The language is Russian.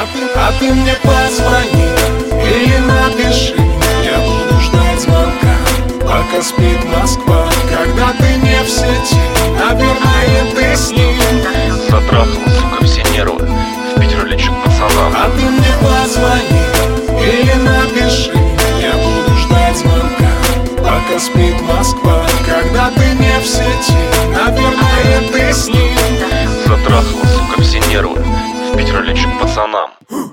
ты мне позвони или напиши, я буду ждать звонка, пока спит Москва. Когда ты не в сети, наверное, ты с ним. Затрахала, сука, все нервы, в Питер лечу к пацанам. Ты мне позвони или напиши, я буду ждать звонка, пока спит Москва. Когда ты не в сети, наверное, ты с ним. Затрахала, сука, все нервы, в Питер лечу к пацанам.